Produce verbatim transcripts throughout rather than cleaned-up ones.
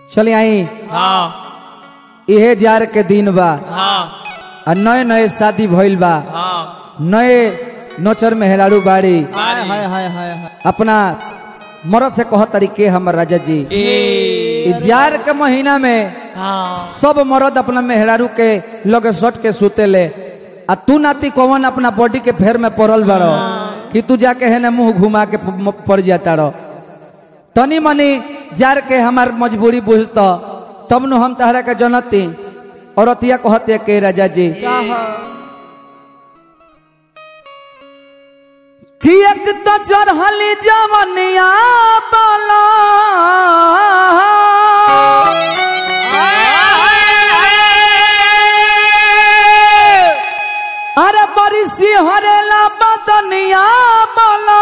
चलिए आई हाँ इहे जार के दिन बा हाँ आ नए नए शादी भइल बा हाँ नए नोचर मेहरारू बाड़ी हाय हाय हाय हाय अपना मरद से कह तरीके हमर राजा जी ए इ जार के महीना में हाँ सब मरद अपना मेहरारू के लगे सट के सुते ले आ तू नाती कौन अपना बॉडी के फेर में पड़ल बड़ो कि तू जाके है ना मुंह घुमा के प- पड़ जाता रो तनी मनी जार के हमार मजबूरी बुझत तब नु हम तहरा के जनती औरतिया कहते के राजा जी कि एक तो चढ़ली जवनिया बाला अरे बरिसी हरेला बदनिया बाला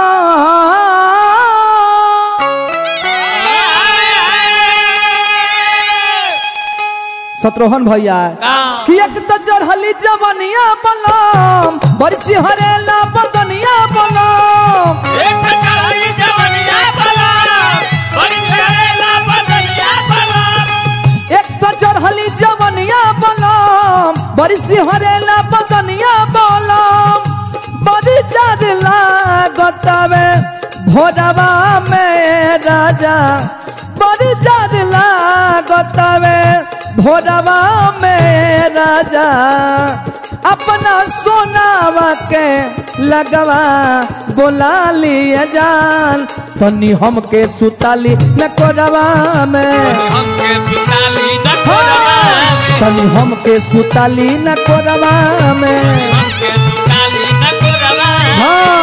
शत्रुघ्न भैया कि एक तो चढ़ली जवनिया बलम बरसी हरेला बदनिया बलम एक चढ़ली जवनिया बला बड़ी चढ़ेला बदनिया बला एक तो चढ़ली जवनिया बलम बरसी हरेला बदनिया बलम बड़ी चढ़ला गतवे भोरवा में राजा बड़ी चढ़ला गतवे भोरवा में राजा अपना सोनावा के लगवा बोला लिया जान तनी हमके सुताली न कोरवा में हमके सुताली न कोरवा तनी हमके सुताली न कोरवा में हमके सुताली न कोरवा हाँ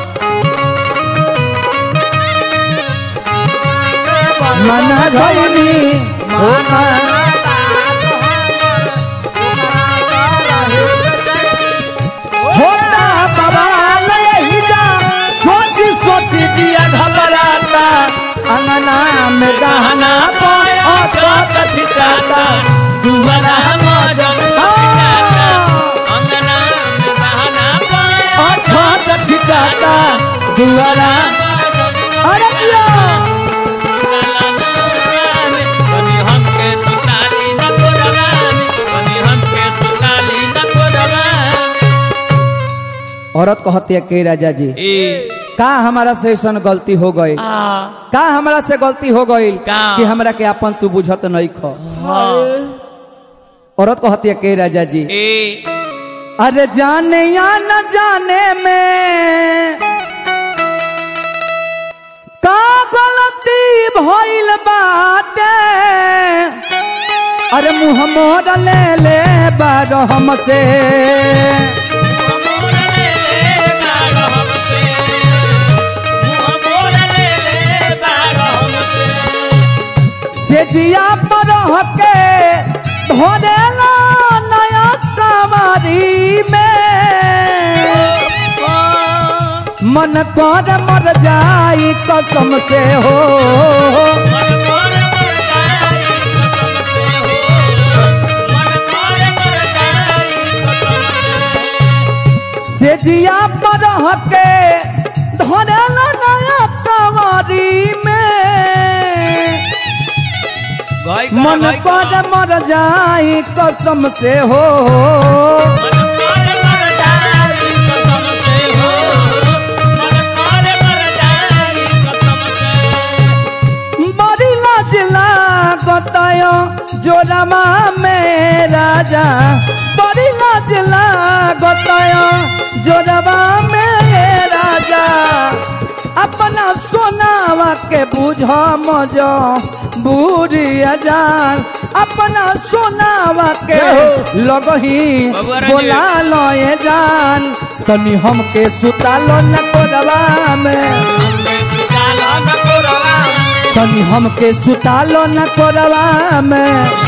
मना धोनी होना होता बवाल यही जा सोच सोच दिया घबराता अंगना में गहना पाया साथ छिटाता दुहरा मजन अंगना में बहाना पाया साथ छिटाता दुआरा अरे दिया बनी हमके सुताली न कोरवा बनी हमके सुताली न कोरवा औरत कहती है के राजा जी ए का हमारा से ऐसा गलती हो गई आ का हमरा से गलती हो गई का? कि हमरा के अपन तू बुझत नहीं खो हाँ औरत कहती है के राजा जी ए अरे जाने या न जाने में का गलती भइल बाटे अरे मुँह मोर ले ले बारो हमसे से जिया पर हके धरेला नया कवारी में मन कर मर जाई कसम से हो से जिया पर हके धरेला नया कवारी में मन कर मर जाई कसम से हो बड़ी लाज लागतायो जोरमा में राजा बड़ी लाज लागतायो जोरमा में राजा अपना सोनावा के बुझ मजो बूढ़िया जान अपना सोनावा के लगही बोला लए जान तनी हमके सुतालो न कोरवा में तनी हमके सुतालो न कोरवा में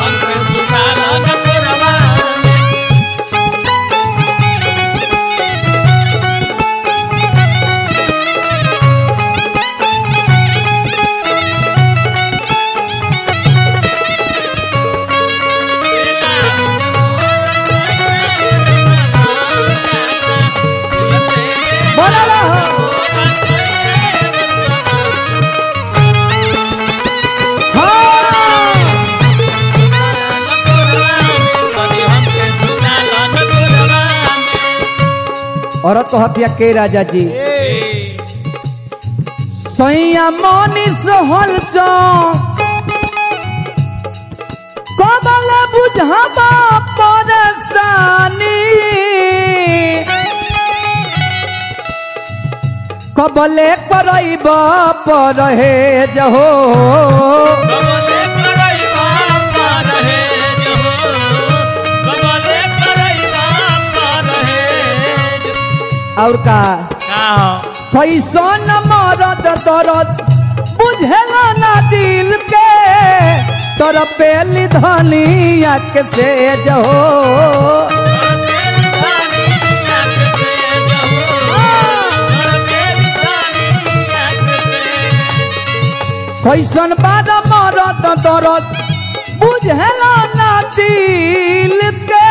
बोला हाँ औरत को हत्या के राजा जी ए सैया मनीष हल कबल बुझाबा परेशानी कबले करब परहेज हो कबले करैबा परहेज हो कबले करैबा परहेज और का का कैसन मरद दर्द बुझेला ना दिल के तोर पेली धनिया के सेज हो कैसन बाद मरद दर्द बुझेला ना दिल के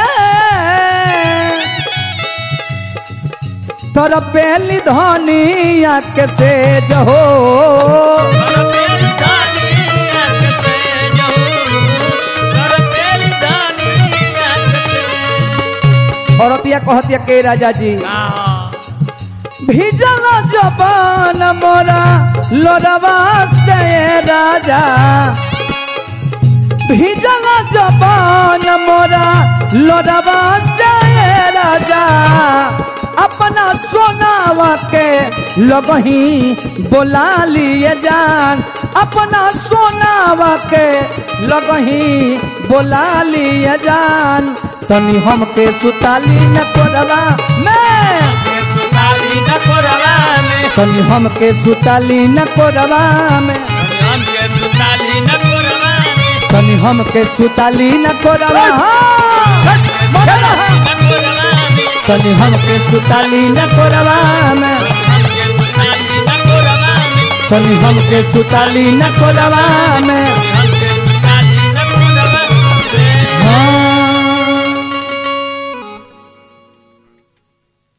तोर पेली धनिया के सेज हो औरतिया कहतिया के राजा जी भिजल जबान मोरा लोरवा से राजा भिजल जबान मोरा लोरवा से राजा अपना सोनावा के लगही बोला लिए जान अपना सोनावा के लगही बोला लिए जान तनी हमके सुताली न कोरवा में तनी हमके सुताली न कोरवा में तनी हमके सुताली न कोरवा तनी हमके सुताली न कोरवा में तनी हमके सुताली न कोरवा में